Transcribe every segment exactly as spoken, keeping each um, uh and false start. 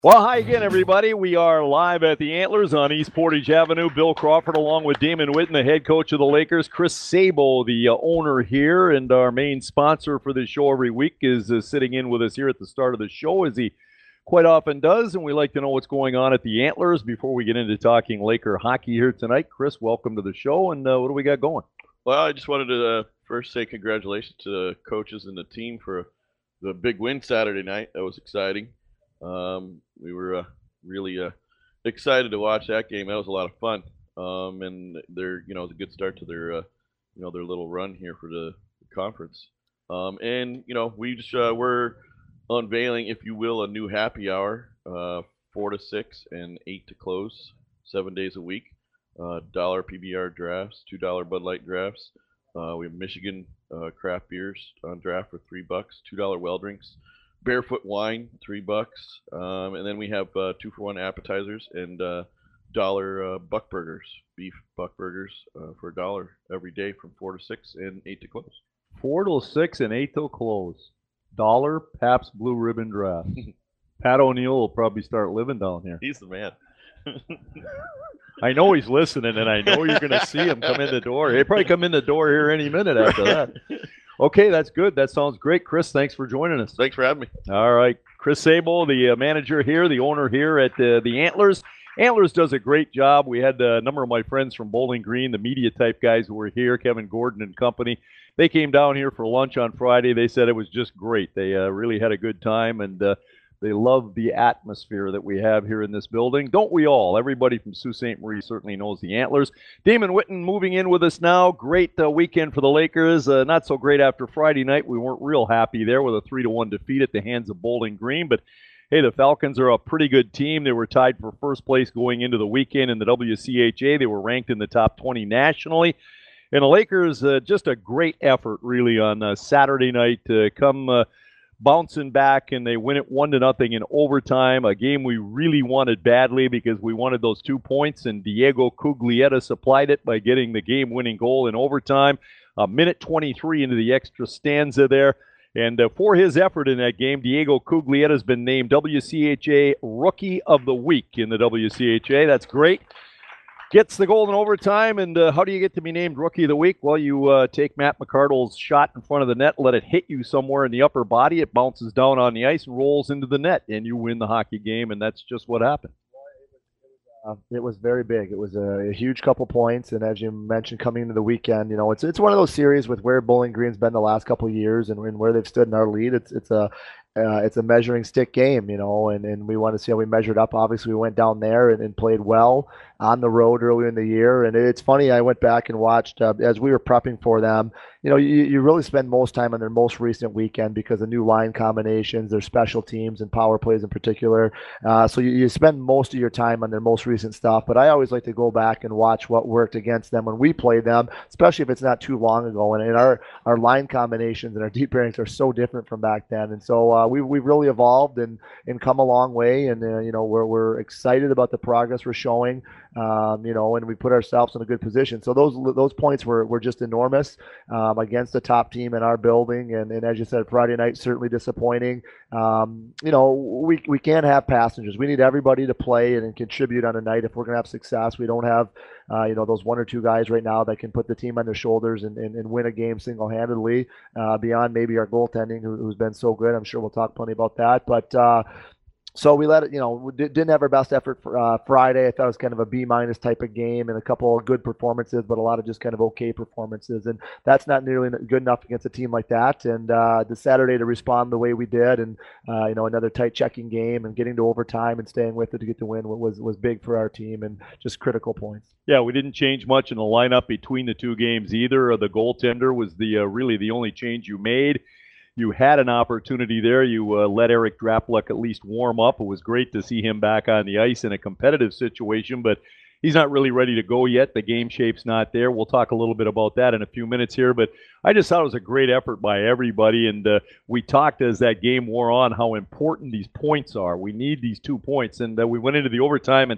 Well, hi again, everybody. We are live at the Antlers on East Portage Avenue. Bill Crawford, along with Damon Witten, the head coach of the Lakers. Chris Sabo, the uh, owner here, and our main sponsor for the show every week, is uh, sitting in with us here at the start of the show, as he quite often does. And we like to know what's going on at the Antlers before we get into talking Laker hockey here tonight. Chris, welcome to the show, and uh, what do we got going? Well, I just wanted to uh, first say congratulations to the coaches and the team for the big win Saturday night. That was exciting. Um, we were uh, really uh, excited to watch that game. That was a lot of fun, um, and they're you know it was a good start to their uh, you know their little run here for the conference. Um, and you know we just uh, we're unveiling, if you will, a new happy hour, uh, four to six and eight to close, seven days a week. Uh, dollar P B R drafts, two dollar Bud Light drafts. Uh, we have Michigan uh, craft beers on draft for three bucks, two dollar well drinks. Barefoot wine, three bucks, um, and then we have uh, two for one appetizers and uh, dollar uh, buck burgers, beef buck burgers uh, for a dollar every day from four to six and eight to close. Four till six and eight till close. Dollar Pabst Blue Ribbon Draft. Pat O'Neill will probably start living down here. He's the man. I know he's listening, and I know you're going to see him come in the door. He'll probably come in the door here any minute after that. Okay, that's good. That sounds great. Chris, thanks for joining us. Thanks for having me. All right. Chris Sabo, the uh, manager here, the owner here at uh, the Antlers. Antlers does a great job. We had uh, a number of my friends from Bowling Green, the media type guys who were here, Kevin Gordon and company. They came down here for lunch on Friday. They said it was just great. They uh, really had a good time, and uh, they love the atmosphere that we have here in this building. Don't we all? Everybody from Sault Ste. Marie certainly knows the Antlers. Damon Witten moving in with us now. Great uh, weekend for the Lakers. Uh, not so great after Friday night. We weren't real happy there with a three to one defeat at the hands of Bowling Green. But, hey, the Falcons are a pretty good team. They were tied for first place going into the weekend in the W C H A. They were ranked in the top twenty nationally. And the Lakers, uh, just a great effort, really, on uh, Saturday night to come uh, – bouncing back, and they win it one to nothing in overtime, a game we really wanted badly because we wanted those two points, and Diego Cuglietta supplied it by getting the game-winning goal in overtime. A minute twenty-three into the extra stanza there, and uh, for his effort in that game, Diego Cuglietta has been named W C H A Rookie of the Week in the W C H A. That's great. Gets the goal in overtime, and uh, how do you get to be named Rookie of the Week? Well, you uh, take Matt McArdle's shot in front of the net, let it hit you somewhere in the upper body, it bounces down on the ice and rolls into the net, and you win the hockey game, and that's just what happened. Uh, it was very big. It was a, a huge couple points, and as you mentioned, coming into the weekend, you know, it's it's one of those series with where Bowling Green's been the last couple of years and, and where they've stood in our lead. It's it's a uh, it's a measuring stick game, you know, and, and we want to see how we measured up. Obviously, we went down there and, and played well on the road earlier in the year, and it's funny. I went back and watched uh, as we were prepping for them. You know, you, you really spend most time on their most recent weekend because of new line combinations, their special teams and power plays in particular. Uh, so you, you spend most of your time on their most recent stuff. But I always like to go back and watch what worked against them when we played them, especially if it's not too long ago. And, and our, our line combinations and our deep pairings are so different from back then. And so uh, we, we've really evolved and, and come a long way. And, uh, you know, we're, we're excited about the progress we're showing. Um, you know, and we put ourselves in a good position. So those those points were, were just enormous um, against the top team in our building. And, and as you said, Friday night, certainly disappointing. Um, you know, we, we can't have passengers. We need everybody to play and, and contribute on a night if we're going to have success. We don't have, uh, you know, those one or two guys right now that can put the team on their shoulders and, and, and win a game single-handedly uh, beyond maybe our goaltending, who, who's been so good. I'm sure we'll talk plenty about that. But, uh, So we let it, you know, we didn't have our best effort for uh, Friday. I thought it was kind of a B minus type of game and a couple of good performances, but a lot of just kind of okay performances. And that's not nearly good enough against a team like that. And uh, the Saturday to respond the way we did, and uh, you know, another tight checking game and getting to overtime and staying with it to get the win was was big for our team and just critical points. Yeah, we didn't change much in the lineup between the two games either. The goaltender was the uh, really the only change you made. You had an opportunity there. You uh, let Eric Drapluck at least warm up. It was great to see him back on the ice in a competitive situation, but he's not really ready to go yet. The game shape's not there. We'll talk a little bit about that in a few minutes here, but I just thought it was a great effort by everybody, and uh, we talked as that game wore on how important these points are. We need these two points, and uh, we went into the overtime, and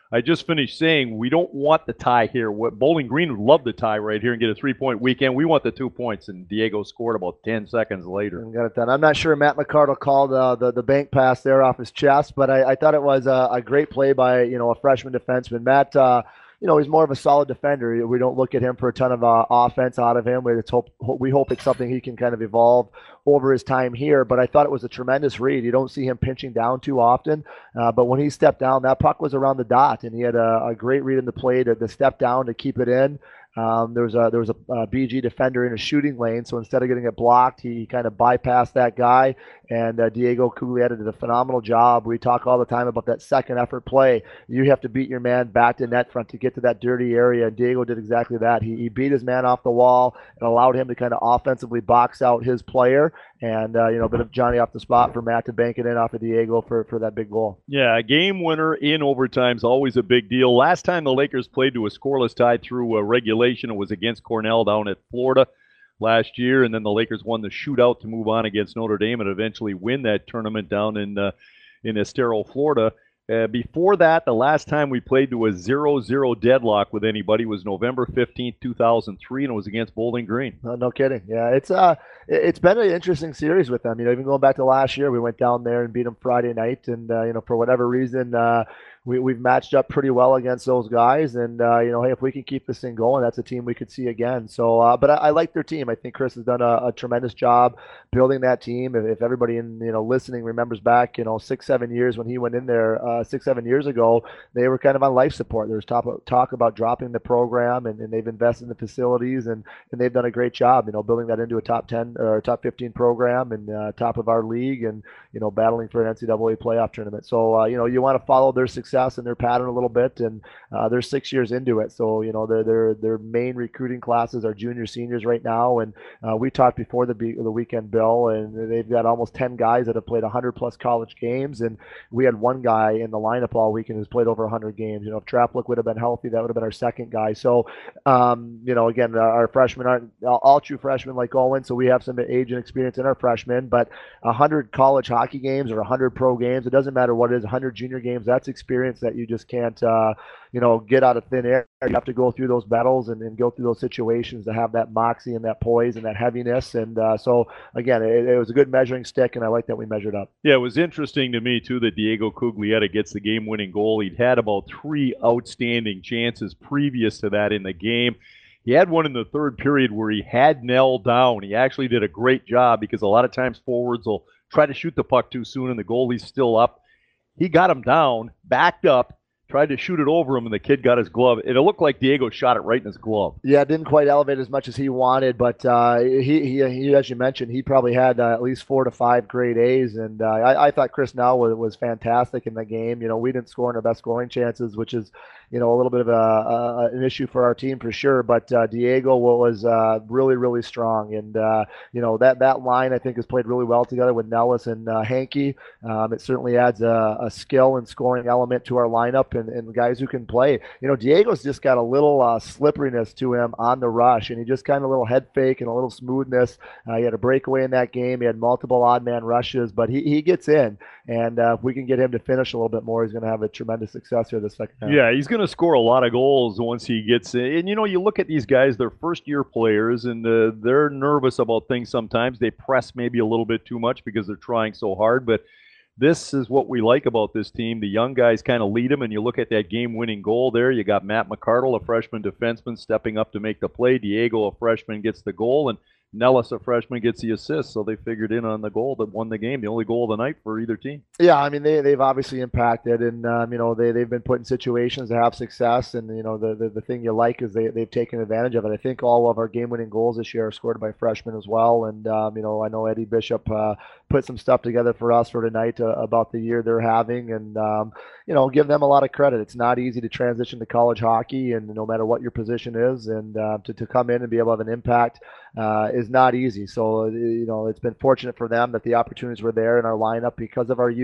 I just finished saying we don't want the tie here. What Bowling Green would love the tie right here and get a three-point weekend. We want the two points, and Diego scored about ten seconds later. And got it done. I'm not sure Matt McCardle called uh, the the bank pass there off his chest, but I, I thought it was a, a great play by you know a freshman defenseman. Matt, uh, you know he's more of a solid defender. We don't look at him for a ton of uh, offense out of him. We hope we hope it's something he can kind of evolve over his time here, but I thought it was a tremendous read. You don't see him pinching down too often, uh, but when he stepped down, that puck was around the dot, and he had a, a great read in the play to, to step down to keep it in. Um, there was a there was a, a B G defender in a shooting lane, so instead of getting it blocked, he kind of bypassed that guy. And uh, Diego Cuglietta did a phenomenal job. We talk all the time about that second effort play. You have to beat your man back to net front to get to that dirty area. And Diego did exactly that. He, he beat his man off the wall and allowed him to kind of offensively box out his player. And, uh, you know, a bit of Johnny off the spot for Matt to bank it in off of Diego for, for that big goal. Yeah, a game winner in overtime is always a big deal. Last time the Lakers played to a scoreless tie through a regulation, it was against Cornell down at Florida last year, and then the Lakers won the shootout to move on against Notre Dame and eventually win that tournament down in uh, in Estero, Florida. Uh, before that, the last time we played to a zero zero deadlock with anybody was November fifteenth, two thousand three, and it was against Bowling Green. No, no kidding. Yeah, it's uh, it's been an interesting series with them. You know, even going back to last year, we went down there and beat them Friday night, and uh, you know, for whatever reason, uh, we we've matched up pretty well against those guys. And uh, you know, hey, if we can keep this thing going, that's a team we could see again. So, uh, but I, I like their team. I think Chris has done a, a tremendous job building that team. If, if everybody in you know listening remembers back, you know, six seven years when he went in there, uh, six seven years ago, they were kind of on life support. There was talk talk about dropping the program, and, and they've invested in the facilities, and and they've done a great job. You know, building that into a top ten or top fifteen program and uh, top of our league, and you know, battling for an N C double A playoff tournament. So uh, you know, you want to follow their success and their pattern a little bit, and uh, they're six years into it. So you know, their their their main recruiting classes are junior seniors right now, and uh, we talked before the the weekend, Bill, and they've got almost ten guys that have played one hundred plus college games, and we had one guy in the lineup all weekend who's played over one hundred games. You know, if Traplook would have been healthy, that would have been our second guy. So um, you know, again, our, our freshmen aren't all, all true freshmen like Owen, so we have some age and experience in our freshmen, but one hundred college hockey games or one hundred pro games, it doesn't matter what it is, one hundred junior games, that's experience that you just can't, uh, you know, get out of thin air. You have to go through those battles and, and go through those situations to have that moxie and that poise and that heaviness. And uh, so, again, it, it was a good measuring stick, and I like that we measured up. Yeah, it was interesting to me, too, that Diego Cuglietta gets the game-winning goal. He'd had about three outstanding chances previous to that in the game. He had one in the third period where he had Nell down. He actually did a great job because a lot of times forwards will try to shoot the puck too soon and the goalie's still up. He got him down, backed up, tried to shoot it over him, and the kid got his glove. It looked like Diego shot it right in his glove. Yeah, didn't quite elevate as much as he wanted, but uh, he, he, he, as you mentioned, he probably had uh, at least four to five grade A's, and uh, I, I thought Chris Nell was, was fantastic in the game. You know, we didn't score in our best scoring chances, which is, you know, a little bit of a, a an issue for our team for sure. But uh, Diego was uh, really, really strong, and uh, you know that that line I think has played really well together with Nellis and uh, Hankey. Um, it certainly adds a, a skill and scoring element to our lineup, and, and guys who can play. You know, Diego's just got a little uh, slipperiness to him on the rush, and he just kind of a little head fake and a little smoothness. Uh, he had a breakaway in that game. He had multiple odd man rushes, but he, he gets in, and uh, if we can get him to finish a little bit more, he's going to have a tremendous success here this second half. Yeah, he's going to score a lot of goals once he gets in. And, you know, you look at these guys, they're first-year players, and uh, they're nervous about things sometimes. They press maybe a little bit too much because they're trying so hard, but this is what we like about this team. The young guys kind of lead them, and you look at that game-winning goal there. You got Matt McCardle, a freshman defenseman, stepping up to make the play. Diego, a freshman, gets the goal, and Nellis, a freshman, gets the assist. So they figured in on the goal that won the game, the only goal of the night for either team. Yeah, I mean, they, they've obviously impacted, and, um, you know, they, they've been put in situations to have success, and, you know, the, the, the thing you like is they, they've taken advantage of it. I think all of our game-winning goals this year are scored by freshmen as well, and, um, you know, I know Eddie Bishop uh, put some stuff together for us for tonight uh, about the year they're having, and, um, you know, give them a lot of credit. It's not easy to transition to college hockey, and no matter what your position is, and uh, to, to come in and be able to have an impact uh, is not easy. So, you know, it's been fortunate for them that the opportunities were there in our lineup because of our youth.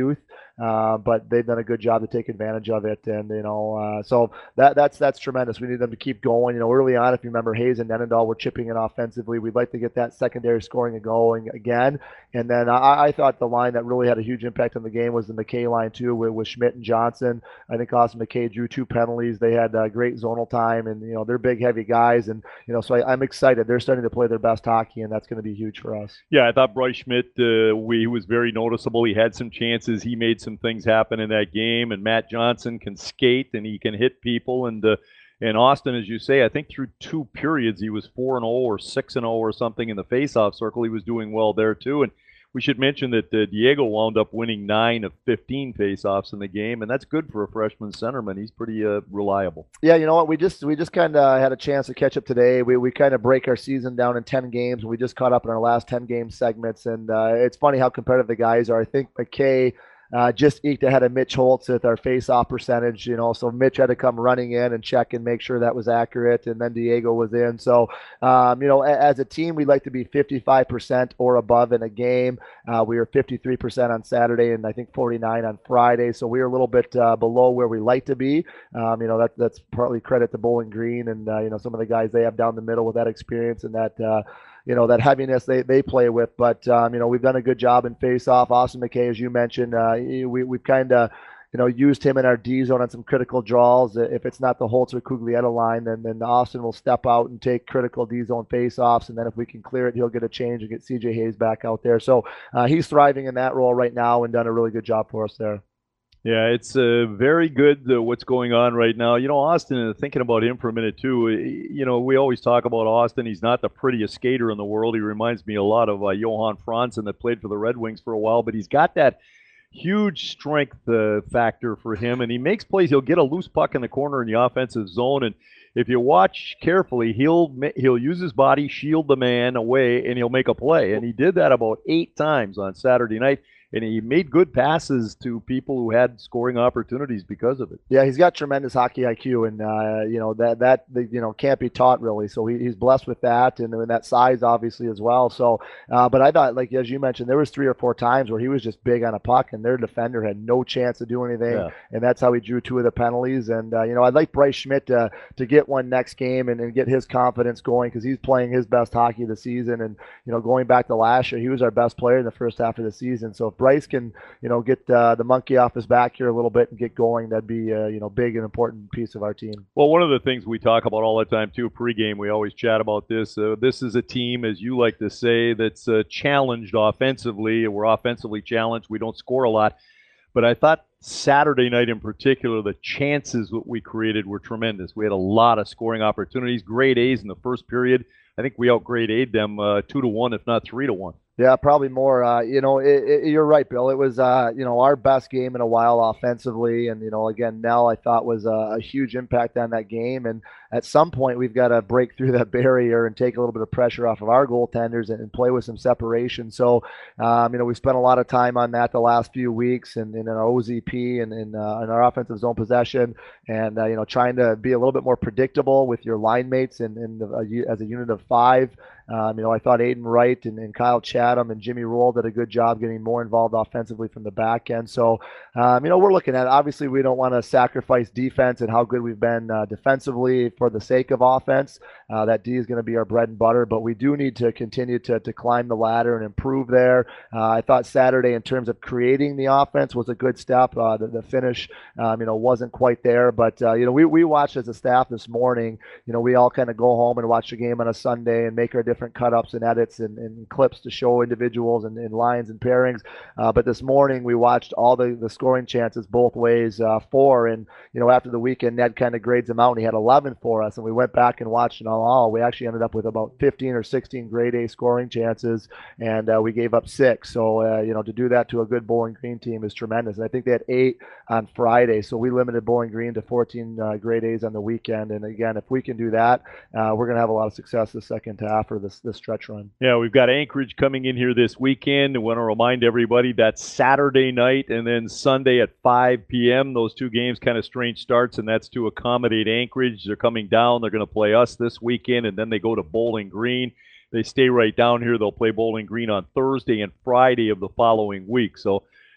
uh, but they've done a good job to take advantage of it. And you know, uh, so that that's that's tremendous. We need them to keep going. You know, early on, if you remember, Hayes and Nenendal were chipping in offensively. We'd like to get that secondary scoring and going again. And then I, I thought the line that really had a huge impact on the game was the McKay line too, with, with Schmidt and Johnson. I think Austin McKay drew two penalties. They had uh, great zonal time, and you know they're big, heavy guys, and you know so I, I'm excited. They're starting to play their best hockey, and that's going to be huge for us. Yeah, I thought Bryce Schmidt, uh, we was very noticeable. He had some chances. He made some things happen in that game, and Matt Johnson can skate and he can hit people. And uh, and Austin, as you say, I think through two periods he was four and zero or six and zero or something in the faceoff circle. He was doing well there too. And we should mention that uh, Diego wound up winning nine of fifteen faceoffs in the game, and that's good for a freshman centerman. He's pretty uh, reliable. Yeah, you know what? We just we just kind of had a chance to catch up today. We we kind of break our season down in ten games, and we just caught up in our last ten game segments. And uh, it's funny how competitive the guys are. I think McKay Uh, just eked ahead of Mitch Holtz with our face-off percentage, you know. So Mitch had to come running in and check and make sure that was accurate, and then Diego was in. So, um, you know, a, as a team, we'd like to be fifty-five percent or above in a game. Uh, we were fifty-three percent on Saturday, and I think forty-nine on Friday. So we were a little bit uh, below where we like to be. Um, you know, that that's partly credit to Bowling Green and uh, you know some of the guys they have down the middle with that experience and that. Uh, you know, that heaviness they, they play with. But, um, you know, we've done a good job in face-off. Austin McKay, as you mentioned, uh, we, we've kind of, you know, used him in our D zone on some critical draws. If it's not the Holtz or Cuglietta line, then, then Austin will step out and take critical D zone face-offs. And then if we can clear it, he'll get a change and get C J Hayes back out there. So uh, he's thriving in that role right now and done a really good job for us there. Yeah, it's uh, very good uh, what's going on right now. You know, Austin, uh, thinking about him for a minute, too, uh, you know, we always talk about Austin. He's not the prettiest skater in the world. He reminds me a lot of uh, Johan Franzen that played for the Red Wings for a while, but he's got that huge strength uh, factor for him, and he makes plays. He'll get a loose puck in the corner in the offensive zone, and if you watch carefully, he'll he'll use his body, shield the man away, and he'll make a play. And he did that about eight times on Saturday night. And he made good passes to people who had scoring opportunities because of it. Yeah, he's got tremendous hockey I Q, and uh, you know that that you know can't be taught really. So he, he's blessed with that, and, and that size obviously as well. So, uh, but I thought, like as you mentioned, there was three or four times where he was just big on a puck, and their defender had no chance to do anything, yeah. And that's how he drew two of the penalties. And uh, you know, I'd like Bryce Schmidt to to get one next game and, and get his confidence going because he's playing his best hockey of the season. And you know, going back to last year, he was our best player in the first half of the season. So if Bryce can, you know, get uh, the monkey off his back here a little bit and get going, that'd be, uh, you know, big and important piece of our team. Well, one of the things we talk about all the time, too, pregame, we always chat about this. Uh, this is a team, as you like to say, that's uh, challenged offensively. We're offensively challenged. We don't score a lot. But I thought Saturday night in particular, the chances that we created were tremendous. We had a lot of scoring opportunities, grade A's in the first period. I think we outgrade A'd them uh, two to one, if not three to one. Yeah, probably more. Uh, you know, it, it, you're right, Bill. It was, uh, you know, our best game in a while offensively. And, you know, again, Nell, I thought was a, a huge impact on that game. And at some point, we've got to break through that barrier and take a little bit of pressure off of our goaltenders and, and play with some separation. So, um, you know, we spent a lot of time on that the last few weeks and, and in our O Z P and in, uh, in our offensive zone possession and, uh, you know, trying to be a little bit more predictable with your line mates and, and the, uh, as a unit of five. Um, you know, I thought Aiden Wright and, and Kyle Chatham and Jimmy Roll did a good job getting more involved offensively from the back end. So, um, you know, we're looking at it. Obviously, we don't want to sacrifice defense and how good we've been uh, defensively for the sake of offense. Uh, that D is going to be our bread and butter, but we do need to continue to, to climb the ladder and improve there. Uh, I thought Saturday, in terms of creating the offense, was a good step. Uh, the, the finish, um, you know, wasn't quite there, but, uh, you know, we, we watched as a staff this morning. You know, we all kind of go home and watch the game on a Sunday and make our different cut-ups and edits and, and clips to show individuals and, and lines and pairings. Uh, but this morning we watched all the, the scoring chances both ways uh, for, and, you know, after the weekend, Ned kind of grades them out and he had eleven for us, and we went back and watched it all. all. We actually ended up with about fifteen or sixteen grade A scoring chances, and uh, we gave up six. So, uh, you know, to do that to a good Bowling Green team is tremendous. And I think they had eight on Friday, so we limited Bowling Green to fourteen uh, grade A's on the weekend. And again, if we can do that, uh, we're going to have a lot of success the second half or this, this stretch run. Yeah, we've got Anchorage coming in here this weekend. I want to remind everybody that's Saturday night and then Sunday at five p.m. Those two games kind of strange starts, and that's to accommodate Anchorage. They're coming down. They're going to play us this weekend, and then they go to Bowling Green. They stay right down here. They'll play Bowling Green on Thursday and Friday of the following week. So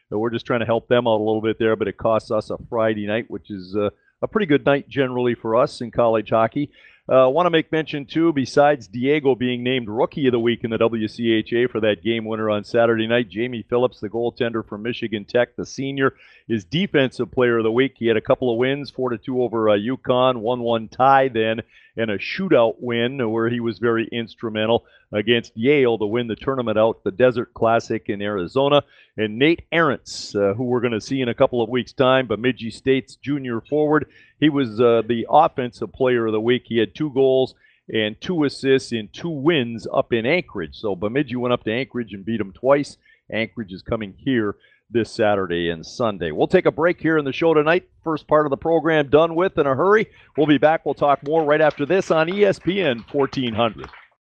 Uh, we're just trying to help them out a little bit there, but it costs us a Friday night, which is uh, a pretty good night generally for us in college hockey. I uh, want to make mention, too, besides Diego being named Rookie of the Week in the W C H A for that game winner on Saturday night, Jamie Phillips, the goaltender from Michigan Tech, the senior, is Defensive Player of the Week. He had a couple of wins, four to two over uh, UConn, one one tie then, and a shootout win where he was very instrumental against Yale to win the tournament out, the Desert Classic in Arizona. And Nate Arentz, uh, who we're going to see in a couple of weeks' time, Bemidji State's junior forward. He was uh, the Offensive Player of the Week. He had two goals and two assists in two wins up in Anchorage. So Bemidji went up to Anchorage and beat them twice. Anchorage is coming here this Saturday and Sunday. We'll take a break here in the show tonight. First part of the program done with in a hurry. We'll be back. We'll talk more right after this on E S P N fourteen hundred.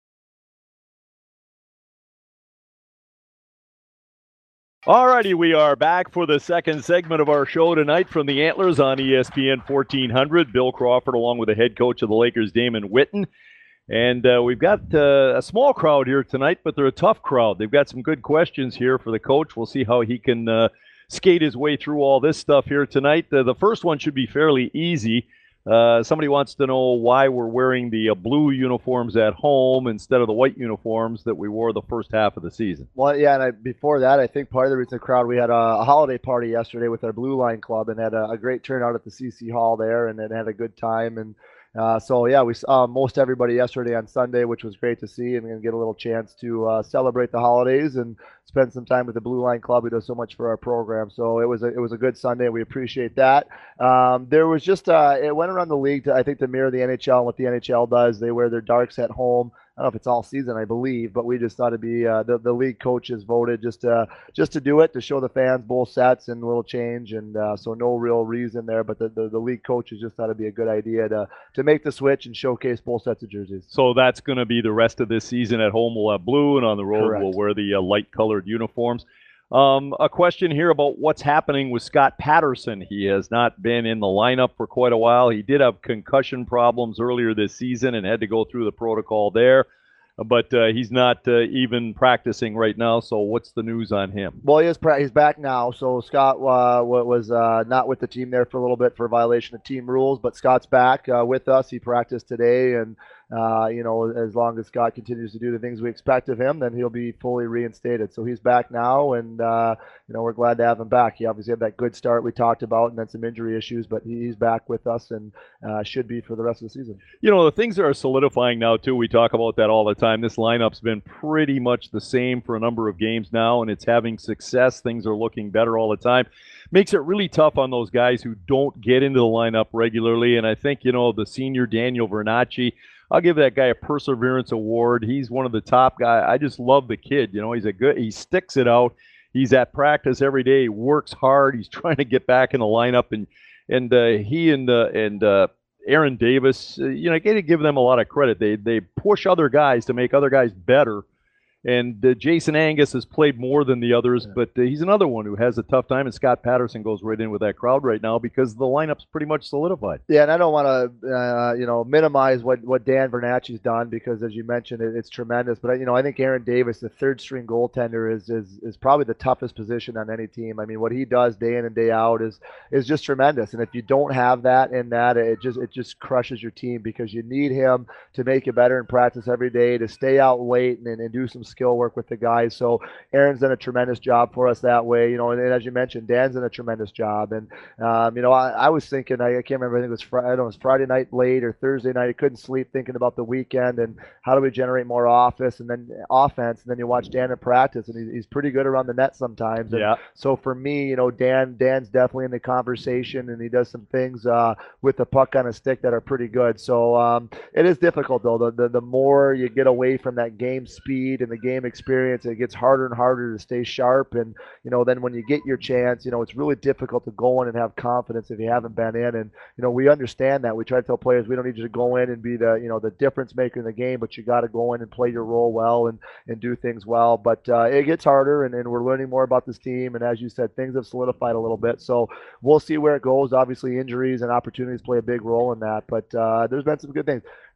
Alrighty, we are back for the second segment of our show tonight from the Antlers on E S P N fourteen hundred. Bill Crawford along with the head coach of the Lakers, Damon Whitten. And uh, we've got uh, a small crowd here tonight, but they're a tough crowd. They've got some good questions here for the coach. We'll see how he can uh, skate his way through all this stuff here tonight. Uh, the first one should be fairly easy. Uh, somebody wants to know why we're wearing the uh, blue uniforms at home instead of the white uniforms that we wore the first half of the season. Well, yeah, and I, before that, I think part of the reason the crowd, we had a, a holiday party yesterday with our Blue Line Club and had a, a great turnout at the C C Hall there and then had a good time. And uh, so, yeah, we saw most everybody yesterday on Sunday, which was great to see, and, and get a little chance to uh, celebrate the holidays and spend some time with the Blue Line Club, who does so much for our program. So it was a, it was a good Sunday. We appreciate that. Um, there was just uh, it went around the league to, I think, to mirror the N H L and what the N H L does. They wear their darks at home. I don't know if it's all season, I believe, but we just thought it'd be uh, the the league coaches voted just to just to do it, to show the fans both sets and a little change, and uh, so no real reason there. But the, the, the league coaches just thought it'd be a good idea to to make the switch and showcase both sets of jerseys. So that's going to be the rest of this season. At home we'll have blue, and on the road Correct. We'll wear the uh, light colored uniforms. Um, a question here about what's happening with Scott Patterson. He has not been in the lineup for quite a while. He did have concussion problems earlier this season and had to go through the protocol there, but uh, he's not uh, even practicing right now. So what's the news on him? Well, he is pra- he's back now. So Scott uh, was uh, not with the team there for a little bit for a violation of team rules, but Scott's back uh, with us. He practiced today, and Uh, you know, as long as Scott continues to do the things we expect of him, then he'll be fully reinstated. So he's back now, and, uh, you know, we're glad to have him back. He obviously had that good start we talked about and then some injury issues, but he's back with us and uh, should be for the rest of the season. You know, the things that are solidifying now, too, we talk about that all the time. This lineup's been pretty much the same for a number of games now, and it's having success. Things are looking better all the time. Makes it really tough on those guys who don't get into the lineup regularly, and I think, you know, the senior Daniel Vernacci, I'll give that guy a Perseverance Award. He's one of the top guys. I just love the kid. You know, he's a good, he sticks it out. He's at practice every day. He works hard. He's trying to get back in the lineup, and and uh, he and uh, and uh, Aaron Davis, uh, you know, I got to give them a lot of credit. They they push other guys to make other guys better. And uh, Jason Angus has played more than the others, yeah. but uh, he's another one who has a tough time. And Scott Patterson goes right in with that crowd right now because the lineup's pretty much solidified. Yeah, and I don't want to, uh, you know, minimize what, what Dan Vernacci's done because, as you mentioned, it, it's tremendous. But you know, I think Aaron Davis, the third string goaltender, is is is probably the toughest position on any team. I mean, what he does day in and day out is is just tremendous. And if you don't have that in that, it just it just crushes your team because you need him to make you better in practice every day, to stay out late and, and do some skill work with the guys. So Aaron's done a tremendous job for us that way, you know, and, and as you mentioned, Dan's done a tremendous job. And, um, you know, I, I was thinking, I, I can't remember, I think it was Friday, I don't know, it was Friday night late or Thursday night. I couldn't sleep thinking about the weekend and how do we generate more office and then offense. And then you watch Dan in practice and he's, he's pretty good around the net sometimes. And yeah. So for me, you know, Dan, Dan's definitely in the conversation and he does some things uh, with the puck on a stick that are pretty good. So um, it is difficult though. The, the, the more you get away from that game speed and the game experience, it gets harder and harder to stay sharp. And, you know, then when you get your chance, you know, it's really difficult to go in and have confidence if you haven't been in. And, you know, we understand that. We try to tell players we don't need you to go in and be the, you know, the difference maker in the game, but you got to go in and play your role well and, and do things well. But uh, it gets harder and, and we're learning more about this team. And as you said, things have solidified a little bit. So we'll see where it goes. Obviously, injuries and opportunities play a big role in that. But uh, there's been some good things.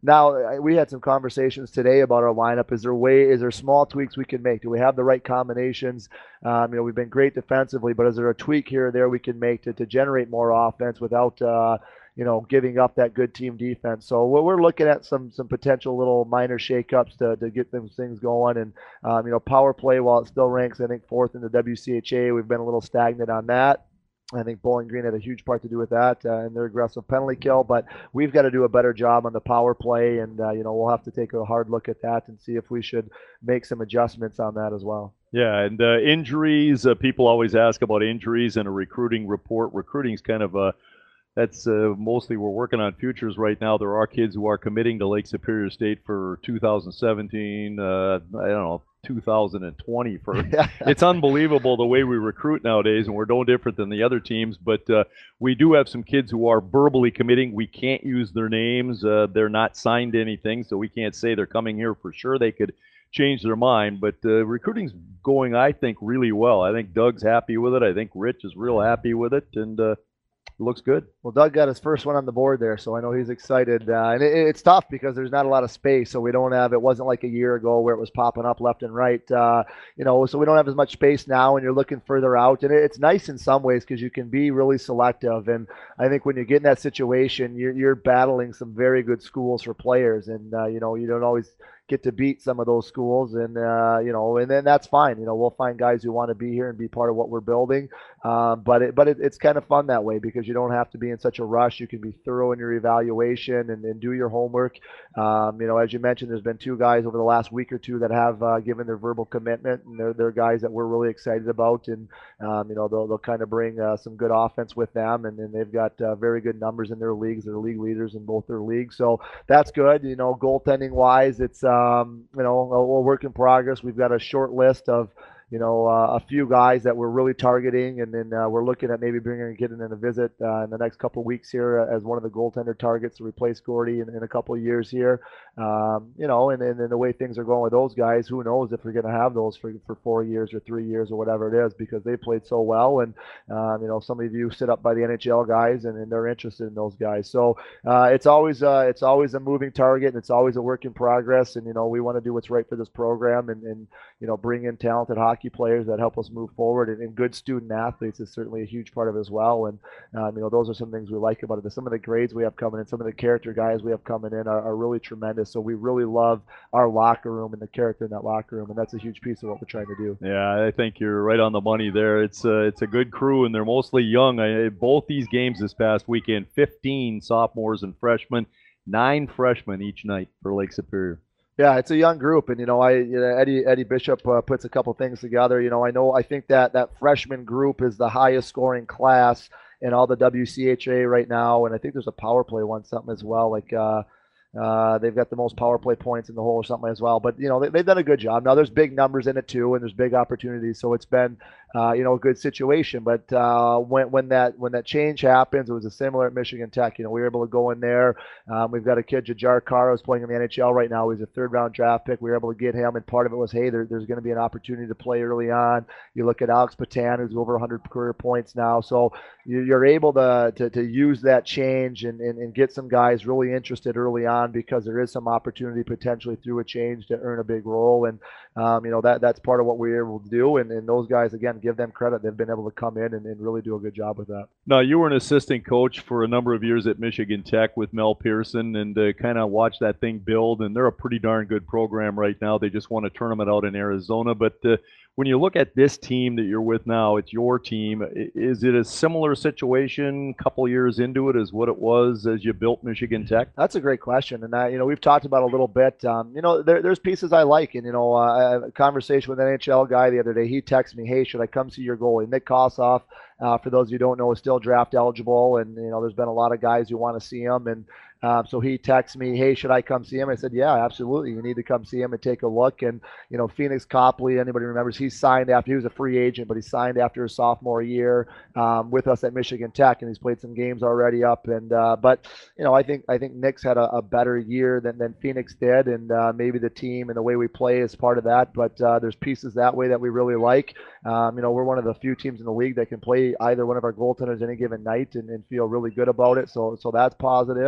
Now, uh, we had some conversations today about our lineup. Is there way, is there small tweaks we can make? Do we have the right combinations? Um, you know, we've been great defensively, but is there a tweak here or there we can make to, to generate more offense without, uh, you know, giving up that good team defense? So we're, we're looking at some some potential little minor shakeups to, to get those things going. And, um, you know, power play, while it still ranks, I think, fourth in the W C H A, we've been a little stagnant on that. I think Bowling Green had a huge part to do with that uh, and their aggressive penalty kill, but we've got to do a better job on the power play, and uh, you know, we'll have to take a hard look at that and see if we should make some adjustments on that as well. Yeah, and uh, injuries. Uh, people always ask about injuries and a recruiting report. Recruiting's kind of a that's uh, mostly we're working on futures right now. There are kids who are committing to Lake Superior State for two thousand seventeen. Uh, I don't know. two thousand twenty for it's unbelievable the way we recruit nowadays, and we're no different than the other teams, but uh, we do have some kids who are verbally committing. We can't use their names. Uh, they're not signed to anything, so we can't say they're coming here for sure. They could change their mind, but uh, recruiting's going, I think, really well. I think Doug's happy with it. I think Rich is real happy with it, and uh, it looks good. Well, Doug got his first one on the board there, so I know he's excited. Uh, and it, it's tough because there's not a lot of space, so we don't have. It wasn't like a year ago where it was popping up left and right. Uh, you know, so we don't have as much space now, and you're looking further out. And it, it's nice in some ways because you can be really selective. And I think when you get in that situation, you're you're battling some very good schools for players, and uh, you know, you don't always get to beat some of those schools, and uh, you know, and then that's fine. You know, we'll find guys who want to be here and be part of what we're building. Um, but it, but it, it's kind of fun that way because you don't have to be in such a rush. You can be thorough in your evaluation and, and do your homework. Um, you know, as you mentioned, there's been two guys over the last week or two that have uh, given their verbal commitment, and they're, they're guys that we're really excited about. And um, you know, they'll they'll kind of bring uh, some good offense with them, and then they've got uh, very good numbers in their leagues. They're league leaders in both their leagues, so that's good. You know, goaltending wise, it's um, you know, a, a work in progress. We've got a short list of you know, uh, a few guys that we're really targeting, and then uh, we're looking at maybe bringing getting in a visit uh, in the next couple of weeks here as one of the goaltender targets to replace Gordy in, in a couple of years here. Um, you know, and, and then the way things are going with those guys, who knows if we're going to have those for, for four years or three years or whatever it is, because they played so well. And, um, you know, some of you sit up by the N H L guys, and, and they're interested in those guys. So uh, it's always uh, it's always a moving target, and it's always a work in progress. And, you know, we want to do what's right for this program, and, and you know, bring in talented hockey players that help us move forward, and, and good student athletes is certainly a huge part of it as well. And um, you know, those are some things we like about it. Some of the grades we have coming in, some of the character guys we have coming in are, are really tremendous. So we really love our locker room and the character in that locker room, and that's a huge piece of what we're trying to do. Yeah, I think you're right on the money there. It's a, it's a good crew, and they're mostly young. I, both these games this past weekend, fifteen sophomores and freshmen, nine freshmen each night for Lake Superior. Yeah, it's a young group, and you know, I you know, Eddie Eddie Bishop uh, puts a couple things together. You know, I know I think that that freshman group is the highest scoring class in all the W C H A right now, and I think there's a power play one something as well. Like uh, uh, they've got the most power play points in the whole or something as well. But you know, they, they've done a good job. Now there's big numbers in it too, and there's big opportunities. So it's been uh, you know, a good situation. But uh, when when that when that change happens, it was a similar at Michigan Tech. You know, we were able to go in there. Um, we've got a kid, Jajar Carr, who's playing in the N H L right now. He's a third round draft pick. We were able to get him, and part of it was, hey, there, there's going to be an opportunity to play early on. You look at Alex Patan, who's over one hundred career points now. So you're able to to, to use that change and, and, and get some guys really interested early on, because there is some opportunity potentially through a change to earn a big role. And um, you know, that that's part of what we were able to do. And, and those guys, again, give them credit. They've been able to come in and, and really do a good job with that. Now, you were an assistant coach for a number of years at Michigan Tech with Mel Pearson, and uh, kind of watched that thing build, and they're a pretty darn good program right now. They just won a tournament out in Arizona. But uh, when you look at this team that you're with now, it's your team. Is it a similar situation a couple years into it as what it was as you built Michigan Tech? That's a great question, and that, you know, we've talked about a little bit. Um, you know, there, there's pieces I like, and you know, uh, I had a conversation with an N H L guy the other day. He texted me, "Hey, should I come see your goalie?" Nick Kossoff, uh, for those of you who don't know, is still draft eligible, and you know, there's been a lot of guys who want to see him, and Um, so he texted me, "Hey, should I come see him?" I said, "Yeah, absolutely. You need to come see him and take a look." And, you know, Phoenix Copley, anybody remembers, he signed after, he was a free agent, but he signed after his sophomore year um, with us at Michigan Tech, and he's played some games already up. And, uh, but, you know, I think, I think Nick's had a, a better year than, than Phoenix did. And uh, maybe the team and the way we play is part of that. But uh, there's pieces that way that we really like. Um, you know, we're one of the few teams in the league that can play either one of our goaltenders any given night and, and feel really good about it. So, so that's positive. And,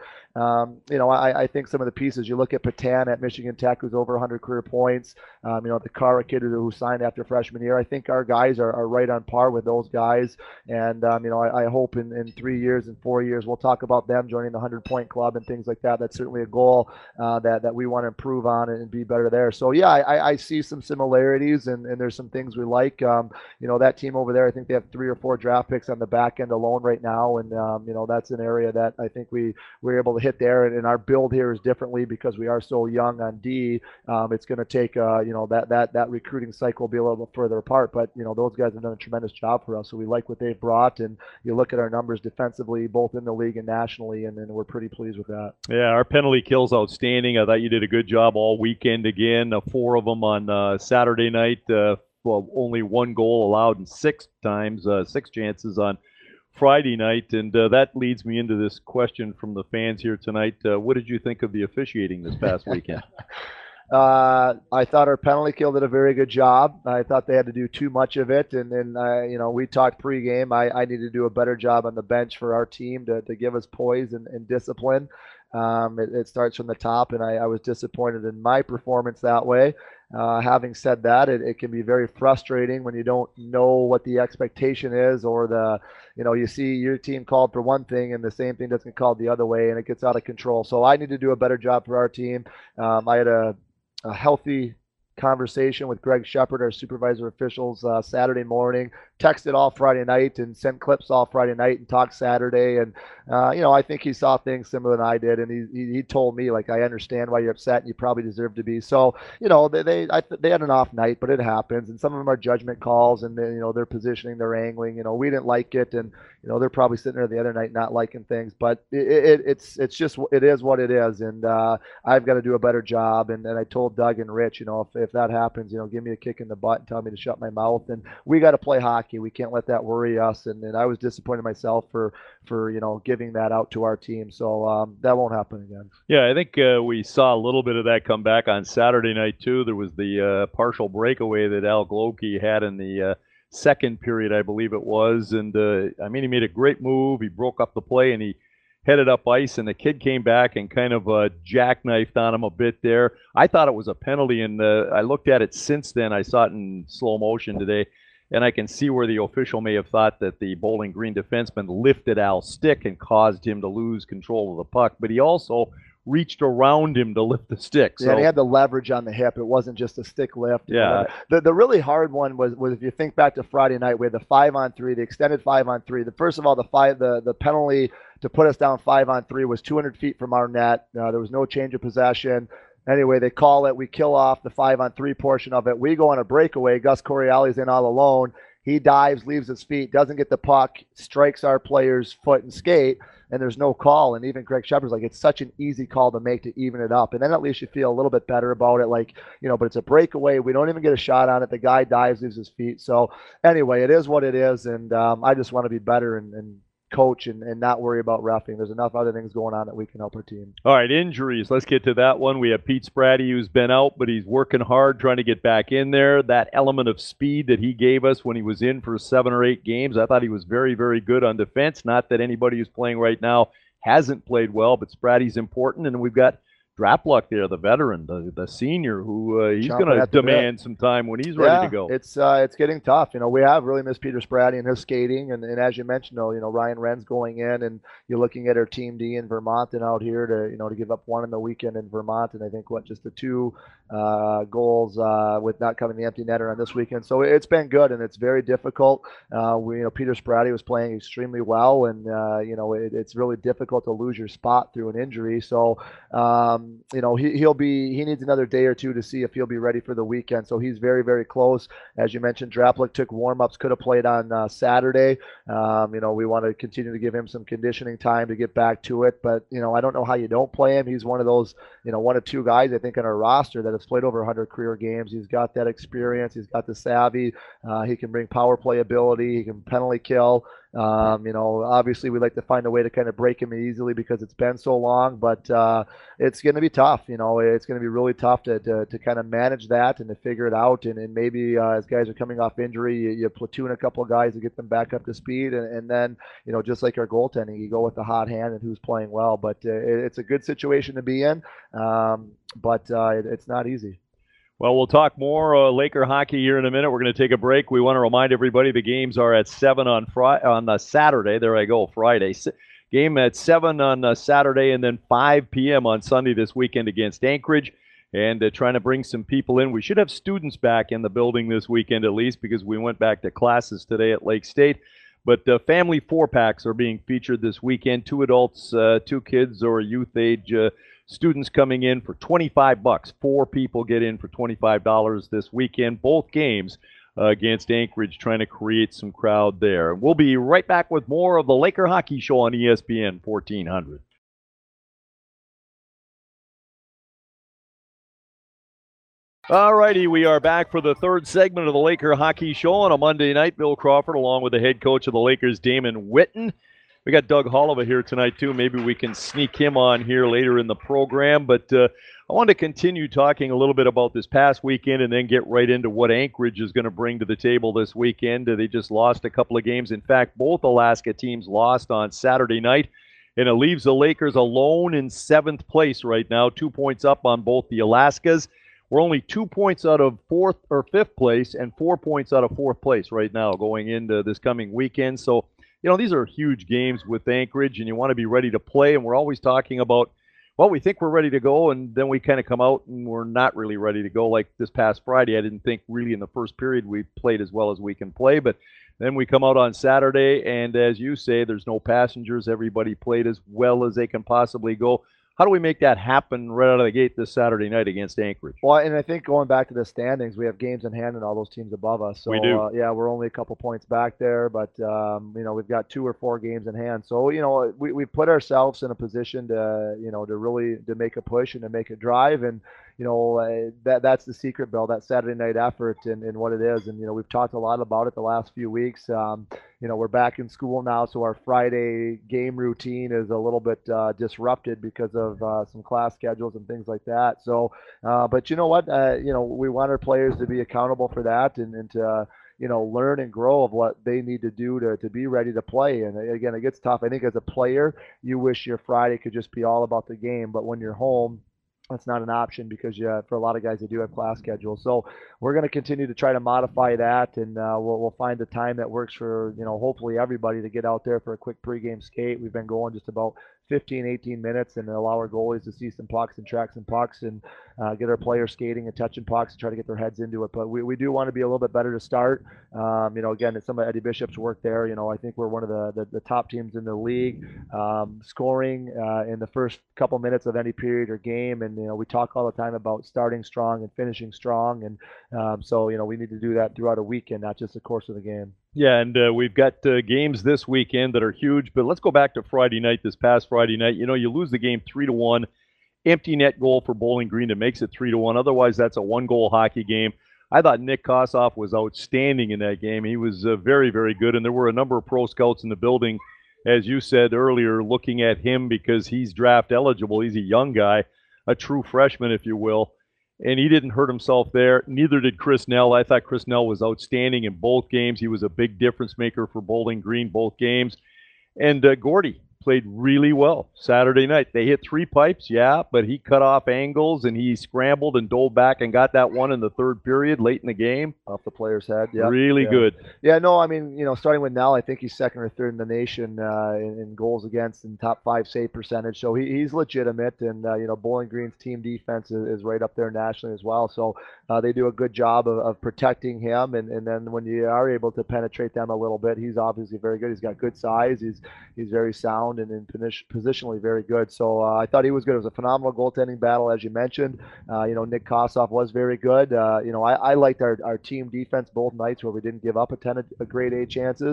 um, you know, I, I think some of the pieces, you look at Patan at Michigan Tech, who's over one hundred career points, um, you know, the Cara kid who signed after freshman year. I think our guys are, are right on par with those guys. And, um, you know, I, I hope in, in three years and four years, we'll talk about them joining the one hundred point club and things like that. That's certainly a goal uh, that, that we want to improve on and be better there. So, yeah, I, I see some similarities, and, and there's some things we like. Um, you know, that team over there, I think they have three or four draft picks on the back end alone right now. And, um, you know, that's an area that I think we, we're able to hit there. And, and our build here is differently because we are so young on D. Um, it's going to take, uh, you know, that, that, that recruiting cycle will be a little bit further apart. But, you know, those guys have done a tremendous job for us. So we like what they've brought. And you look at our numbers defensively, both in the league and nationally, and, and we're pretty pleased with that. Yeah, our penalty kills outstanding. I thought you did a good job all weekend again. Uh, four of them on uh, Saturday night. Uh, well, only one goal allowed in six times, uh, six chances on Friday night. And uh, that leads me into this question from the fans here tonight. Uh, what did you think of the officiating this past weekend? Uh, I thought our penalty kill did a very good job. I thought they had to do too much of it, and then uh, you know, we talked pregame. I, I need to do a better job on the bench for our team to, to give us poise and, and discipline. Um, it, it starts from the top, and I, I was disappointed in my performance that way. Uh, having said that, it, it can be very frustrating when you don't know what the expectation is, or the, you know, you see your team called for one thing and the same thing doesn't get called the other way, and it gets out of control. So I need to do a better job for our team. Um, I had a a healthy conversation with Greg Shepard, our supervisor officials, uh, Saturday morning, texted all Friday night and sent clips all Friday night and talked Saturday. And, uh, you know, I think he saw things similar than I did. And he, he, he told me, like, I understand why you're upset and you probably deserve to be. So, you know, they, they, I, they had an off night, but it happens. And some of them are judgment calls, and then, you know, they're positioning, they're angling, you know, we didn't like it. And, you know, they're probably sitting there the other night not liking things, but it, it, it's, it's just, it is what it is. And, uh, I've got to do a better job. And then I told Doug and Rich, you know, if, if that happens, you know, give me a kick in the butt and tell me to shut my mouth. And we got to play hockey. We can't let that worry us. And, and I was disappointed myself for, for, you know, giving that out to our team. So um, that won't happen again. Yeah, I think uh, we saw a little bit of that come back on Saturday night too. There was the uh, partial breakaway that Al Glowke had in the uh, second period, I believe it was. And uh, I mean, he made a great move. He broke up the play and he headed up ice, and the kid came back and kind of uh, jackknifed on him a bit there. I thought it was a penalty, and uh, I looked at it since then. I saw it in slow motion today, and I can see where the official may have thought that the Bowling Green defenseman lifted Al's stick and caused him to lose control of the puck, but he also reached around him to lift the stick. So yeah, he had the leverage on the hip. It wasn't just a stick lift. Yeah. The the really hard one was, was if you think back to Friday night, we had the five on three, the extended five on three. The first of all, the five the, the penalty to put us down five on three was two hundred feet from our net. Uh, there was no change of possession. Anyway, they call it. We kill off the five on three portion of it. We go on a breakaway. Gus Correale's in all alone. He dives, leaves his feet, doesn't get the puck, strikes our player's foot and skate, and there's no call. And even Greg Shepard's like, it's such an easy call to make to even it up. And then at least you feel a little bit better about it. Like, you know, but it's a breakaway. We don't even get a shot on it. The guy dives, leaves his feet. So anyway, it is what it is. And um, I just want to be better and, and coach and, and not worry about reffing. There's enough other things going on that we can help our team. All right, injuries. Let's get to that one. We have Pete Spratty, who's been out, but he's working hard trying to get back in there. That element of speed that he gave us when he was in for seven or eight games, I thought he was very, very good on defense. Not that anybody who's playing right now hasn't played well, but Spratty's important. And we've got Drapluck there, the veteran, the, the senior, who uh, he's going to demand some time when he's ready yeah, to go. It's uh, it's getting tough. You know, we have really missed Peter Spratty and his skating, and, and as you mentioned, though, you know, Ryan Wren's going in, and you're looking at our Team D in Vermont and out here to, you know, to give up one in the weekend in Vermont, and I think what just the two uh, goals uh, with not coming the empty netter on this weekend. So it's been good, and it's very difficult. Uh, we, you know, Peter Spratty was playing extremely well, and uh, you know, it, it's really difficult to lose your spot through an injury. So. Um, You know, he, he'll be, he needs another day or two to see if he'll be ready for the weekend. So he's very, very close. As you mentioned, Drapluck took warm-ups, could have played on uh, Saturday. Um, you know, we want to continue to give him some conditioning time to get back to it. But, you know, I don't know how you don't play him. He's one of those, you know, one of two guys, I think, on our roster that has played over one hundred career games. He's got that experience. He's got the savvy. Uh, he can bring power play ability. He can penalty kill. Um, you know, obviously we like to find a way to kind of break him easily because it's been so long, but uh, it's going to be tough. You know, it's going to be really tough to, to, to kind of manage that and to figure it out. And, and maybe uh, as guys are coming off injury, you, you platoon a couple of guys to get them back up to speed. And, and then, you know, just like our goaltending, you go with the hot hand and who's playing well. But uh, it, it's a good situation to be in, um, but uh, it, it's not easy. Well, we'll talk more uh, Laker hockey here in a minute. We're going to take a break. We want to remind everybody the games are at seven on Friday, on uh, Saturday. There I go, Friday. S- game at seven on uh, Saturday, and then five p.m. on Sunday this weekend against Anchorage. And uh, trying to bring some people in. We should have students back in the building this weekend at least because we went back to classes today at Lake State. But uh, family four-packs are being featured this weekend. Two adults, uh, two kids, or youth age uh, students coming in for twenty-five bucks. Four people get in for twenty-five dollars this weekend. Both games uh, against Anchorage, trying to create some crowd there. We'll be right back with more of the Laker Hockey Show on E S P N fourteen hundred. All righty, we are back for the third segment of the Laker Hockey Show on a Monday night. Bill Crawford along with the head coach of the Lakers, Damon Whitten. We got Doug Hollova here tonight, too. Maybe we can sneak him on here later in the program. But uh, I want to continue talking a little bit about this past weekend and then get right into what Anchorage is going to bring to the table this weekend. Uh, they just lost a couple of games. In fact, both Alaska teams lost on Saturday night. And it leaves the Lakers alone in seventh place right now, two points up on both the Alaskas. We're only two points out of fourth or fifth place and four points out of fourth place right now going into this coming weekend. So, you know, these are huge games with Anchorage, and you want to be ready to play. And we're always talking about, well, we think we're ready to go, and then we kind of come out and we're not really ready to go. Like this past Friday, I didn't think really in the first period we played as well as we can play. But then we come out on Saturday, and as you say, there's no passengers. Everybody played as well as they can possibly go. How do we make that happen right out of the gate this Saturday night against Anchorage? Well, and I think going back to the standings, we have games in hand and all those teams above us. So, We do. Uh, yeah, we're only a couple points back there, but, um, you know, we've got two or four games in hand. So, you know, we, we put ourselves in a position to, you know, to really to make a push and to make a drive. And, you know, uh, that that's the secret, Bill, that Saturday night effort and, and what it is. And, you know, we've talked a lot about it the last few weeks. Um, you know, we're back in school now, so our Friday game routine is a little bit uh, disrupted because of uh, some class schedules and things like that. So, uh, but you know what? Uh, you know, we want our players to be accountable for that and, and to, uh, you know, learn and grow of what they need to do to, to be ready to play. And again, it gets tough. I think as a player, you wish your Friday could just be all about the game, but when you're home, that's not an option because yeah, for a lot of guys, they do have class schedules. So we're going to continue to try to modify that, and uh, we'll, we'll find a time that works for, you know, hopefully everybody to get out there for a quick pregame skate. We've been going just about fifteen, eighteen minutes and allow our goalies to see some pucks and track some pucks and uh, get our players skating and touching pucks and try to get their heads into it. But we, we do want to be a little bit better to start. Um, you know, again, it's some of Eddie Bishop's work there. You know, I think we're one of the, the, the top teams in the league, um, scoring uh, in the first couple minutes of any period or game. And, you know, we talk all the time about starting strong and finishing strong. And um, so, you know, we need to do that throughout a weekend, not just the course of the game. Yeah, and uh, we've got uh, games this weekend that are huge. But let's go back to Friday night, this past Friday night. You know, you lose the game three to one. Empty net goal for Bowling Green that makes it three to one. Otherwise, that's a one-goal hockey game. I thought Nick Kossoff was outstanding in that game. He was uh, very, very good, and there were a number of pro scouts in the building, as you said earlier, looking at him because he's draft eligible. He's a young guy, a true freshman, if you will, and he didn't hurt himself there. Neither did Chris Nell. I thought Chris Nell was outstanding in both games. He was a big difference maker for Bowling Green both games. And uh, Gordy played really well Saturday night. They hit three pipes, yeah, but he cut off angles and he scrambled and dove back and got that one in the third period late in the game. Off the player's head, yeah. Really yeah. good. Yeah, no, I mean, you know, starting with Nell, I think he's second or third in the nation uh, in, in goals against and top five save percentage. So he, he's legitimate, and uh, you know, Bowling Green's team defense is, is right up there nationally as well. So uh, they do a good job of, of protecting him, and, and then when you are able to penetrate them a little bit, he's obviously very good. He's got good size. He's he's very sound and, and positionally very good. So uh, I thought he was good. It was a phenomenal goaltending battle, as you mentioned. Uh, you know, Nick Kossoff was very good. Uh, you know, I, I liked our, our team defense both nights where we didn't give up a ton of grade A chances.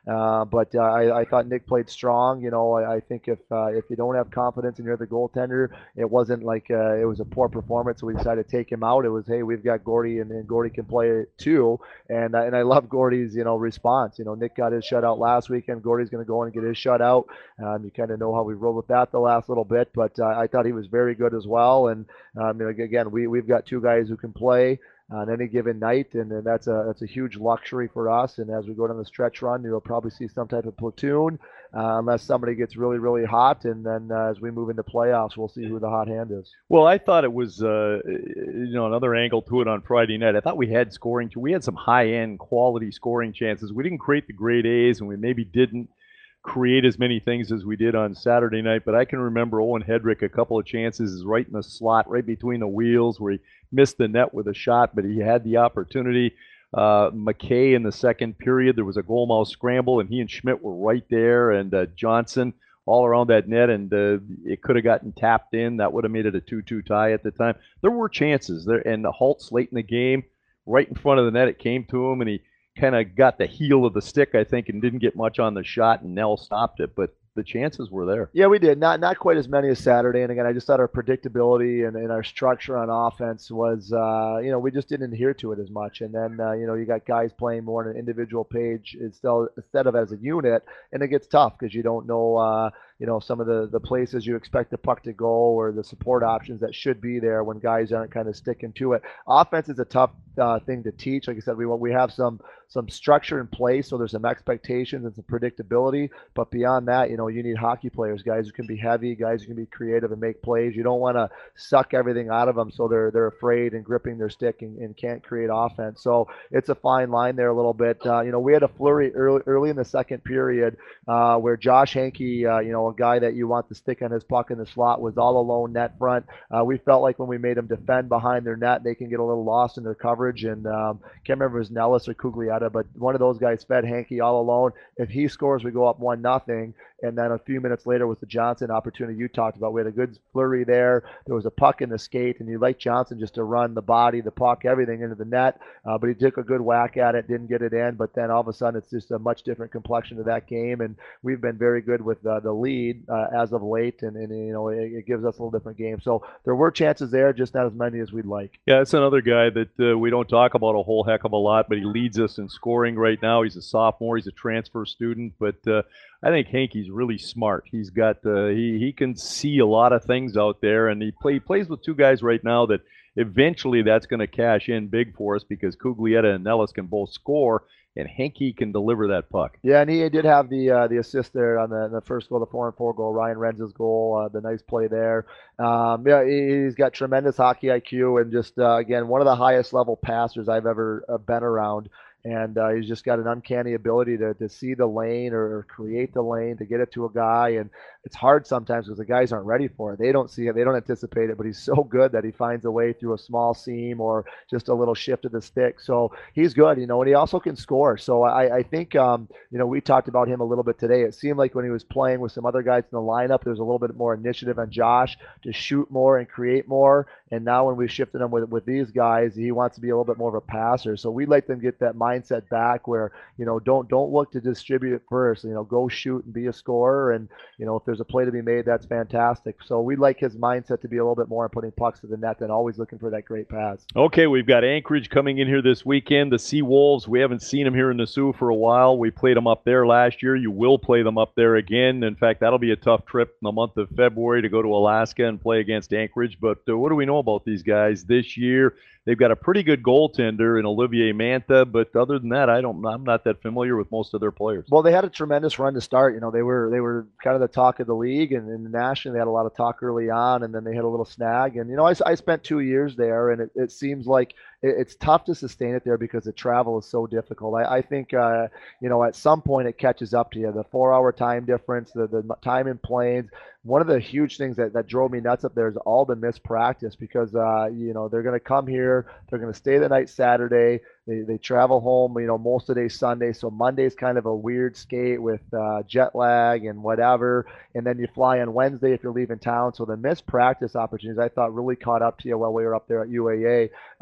Uh, but uh, I, I thought Nick played strong. You know, I, I think if uh, if you don't have confidence in you're the goaltender, it wasn't like uh, it was a poor performance, so we decided to take him out. It was, hey, we've got Gordy, and, and Gordy can play it too. And uh, and I love Gordy's, you know, response. You know, Nick got his shutout last weekend. Gordy's going to go in and get his shutout. Um, you kind of know how we rolled with that the last little bit, but uh, I thought he was very good as well. And um, you know, again, we we've got two guys who can play on any given night, and, and that's a that's a huge luxury for us. And as we go down the stretch run, you'll probably see some type of platoon, uh, unless somebody gets really really hot. And then uh, as we move into playoffs, we'll see who the hot hand is. Well, I thought it was, uh, you know, another angle to it on Friday night. I thought we had scoring. We had some high-end quality scoring chances. We didn't create the grade A's, and we maybe didn't create as many things as we did on Saturday night. But I can remember Owen Hedrick, a couple of chances is right in the slot, right between the wheels, where he missed the net with a shot, but he had the opportunity. Uh, McKay in the second period, there was a goalmouth scramble, and he and Schmidt were right there, and uh, Johnson all around that net, and uh, it could have gotten tapped in. That would have made it a two two tie at the time. There were chances there, and the Holtz late in the game, right in front of the net, it came to him, and he kind of got the heel of the stick, I think, and didn't get much on the shot, and Nell stopped it. But the chances were there. Yeah, we did. Not not quite as many as Saturday. And again, I just thought our predictability and, and our structure on offense was, uh, you know, we just didn't adhere to it as much. And then, uh, you know, you got guys playing more on an individual page instead instead of as a unit, and it gets tough because you don't know, uh, you know, some of the, the places you expect the puck to go or the support options that should be there when guys aren't kind of sticking to it. Offense is a tough uh, thing to teach. Like I said, we we have some some structure in place, so there's some expectations and some predictability. But beyond that, you know, you need hockey players, guys who can be heavy, guys who can be creative and make plays. You don't want to suck everything out of them so they're they're afraid and gripping their stick and, and can't create offense. So it's a fine line there a little bit. Uh, you know, we had a flurry early early in the second period uh, where Josh Hankey, uh, you know, a guy that you want to stick on his puck in the slot, was all alone net front. Uh, we felt like when we made them defend behind their net, they can get a little lost in their coverage. And um, can't remember if it was Nellis or Cuglietta, but one of those guys fed Hankey all alone. If he scores, we go up one nothing. And then a few minutes later was the Johnson opportunity you talked about. We had a good flurry there. There was a puck in the skate, and you like Johnson just to run the body, the puck, everything into the net. Uh, but he took a good whack at it, didn't get it in. But then all of a sudden, it's just a much different complexion to that game. And we've been very good with uh, the lead uh, as of late, and, and you know it, it gives us a little different game. So there were chances there, just not as many as we'd like. Yeah, it's another guy that uh, we don't talk about a whole heck of a lot, but he leads us in scoring right now. He's a sophomore. He's a transfer student, but uh, I think Hankey's really smart. He's got uh, he he can see a lot of things out there, and he play he plays with two guys right now that eventually that's going to cash in big for us because Cuglietta and Nellis can both score, and Hankey can deliver that puck. Yeah, and he did have the uh, the assist there on the, the first goal, the four and four goal, Ryan Renz's goal, uh, the nice play there. Um, yeah, he's got tremendous hockey I Q and just uh, again one of the highest level passers I've ever uh, been around. And uh, he's just got an uncanny ability to, to see the lane or, or create the lane to get it to a guy. And it's hard sometimes because the guys aren't ready for it. They don't see it. They don't anticipate it. But he's so good that he finds a way through a small seam or just a little shift of the stick. So he's good, you know, and he also can score. So I, I think, um, you know, we talked about him a little bit today. It seemed like when he was playing with some other guys in the lineup, there was a little bit more initiative on Josh to shoot more and create more. And now when we shifted him with, with these guys, he wants to be a little bit more of a passer. So we'd like them to get that mindset back where, you know, don't don't look to distribute it first. You know, go shoot and be a scorer. And, you know, if there's a play to be made, that's fantastic. So we'd like his mindset to be a little bit more on putting pucks to the net than always looking for that great pass. Okay, we've got Anchorage coming in here this weekend. The Sea Wolves, we haven't seen them here in the Sioux for a while. We played them up there last year. You will play them up there again. In fact, that'll be a tough trip in the month of February to go to Alaska and play against Anchorage. But uh, what do we know about these guys this year? They've got a pretty good goaltender in Olivier Manta, but other than that, I don't. I'm not that familiar with most of their players. Well, they had a tremendous run to start. You know, they were they were kind of the talk of the league, and, and nationally they had a lot of talk early on, and then they hit a little snag. And you know, I, I spent two years there, and it, it seems like it, it's tough to sustain it there because the travel is so difficult. I, I think uh, you know at some point it catches up to you. The four-hour time difference, the the time in planes. One of the huge things that, that drove me nuts up there is all the missed practice because, uh, you know, they're going to come here. They're going to stay the night Saturday. They, they travel home, you know, most of the day Sunday. So Monday's kind of a weird skate with uh, jet lag and whatever. And then you fly on Wednesday if you're leaving town. So the missed practice opportunities I thought really caught up to you while we were up there at U A A. Uh, but, but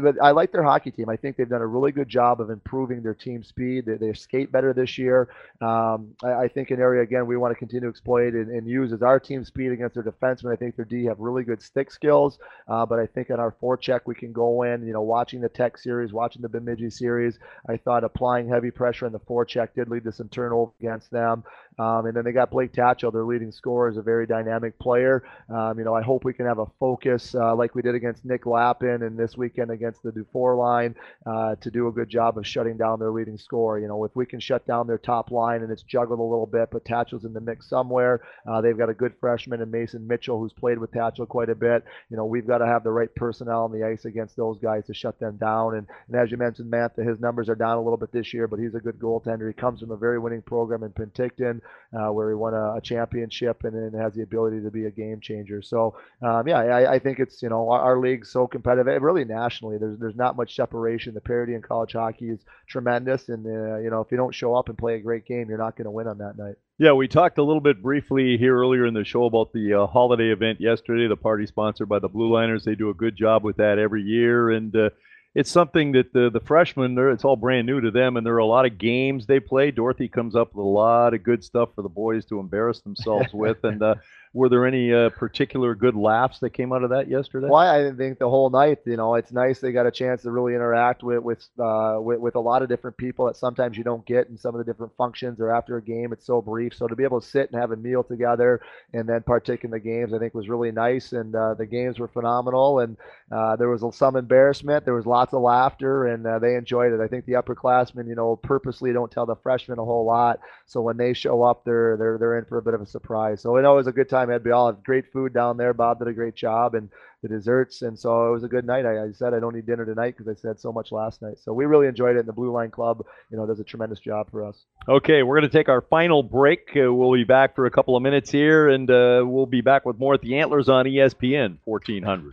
but I like their hockey team. I think they've done a really good job of improving their team speed. They, they skate better this year. Um, I, I think an area, again, we want to continue to exploit and, and use is our team speed against their defensemen. I think their D have really good stick skills, uh, but I think on our forecheck we can go in, you know, watching the Tech series, watching the Bemidji series, I thought applying heavy pressure on the forecheck did lead to some turnover against them. Um, and then they got Blake Tatchell, their leading scorer, is a very dynamic player. Um, you know, I hope we can have a focus uh, like we did against Nick Lappin and this weekend against the Dufour line uh, to do a good job of shutting down their leading scorer. You know, if we can shut down their top line and it's juggled a little bit, but Tatchell's in the mix somewhere. Uh, they've got a good freshman in Mason Mitchell who's played with Tatchell quite a bit. You know, we've got to have the right personnel on the ice against those guys to shut them down. And, and as you mentioned, Matt, his numbers are down a little bit this year, but he's a good goaltender. He comes from a very winning program in Penticton. Uh, where he won a, a championship and then has the ability to be a game changer. So, um, yeah, I, I think it's, you know, our, our league's so competitive. Really nationally, there's there's not much separation. The parity in college hockey is tremendous. And, uh, you know, if you don't show up and play a great game, you're not going to win on that night. Yeah, we talked a little bit briefly here earlier in the show about the uh, holiday event yesterday, the party sponsored by the Blue Liners. They do a good job with that every year. And, uh, it's something that the, the freshmen, it's all brand new to them, and there are a lot of games they play. Dorothy comes up with a lot of good stuff for the boys to embarrass themselves with. And uh, were there any uh, particular good laughs that came out of that yesterday? Well, I think the whole night, you know, it's nice they got a chance to really interact with with, uh, with with a lot of different people that sometimes you don't get in some of the different functions or after a game. It's so brief. So to be able to sit and have a meal together and then partake in the games, I think was really nice. And uh, the games were phenomenal. And uh, there was some embarrassment. There was lots of laughter, and uh, they enjoyed it. I think the upperclassmen, you know, purposely don't tell the freshmen a whole lot. So when they show up, they're they're they're in for a bit of a surprise. So I know it was a good time. Ed Bial had great food down there. Bob did a great job, and the desserts, and so it was a good night. I, I said I don't need dinner tonight because I said so much last night. So we really enjoyed it, and the Blue Line Club, you know, does a tremendous job for us. Okay, we're going to take our final break. Uh, we'll be back for a couple of minutes here, and uh, we'll be back with more at the Antlers on E S P N fourteen hundred.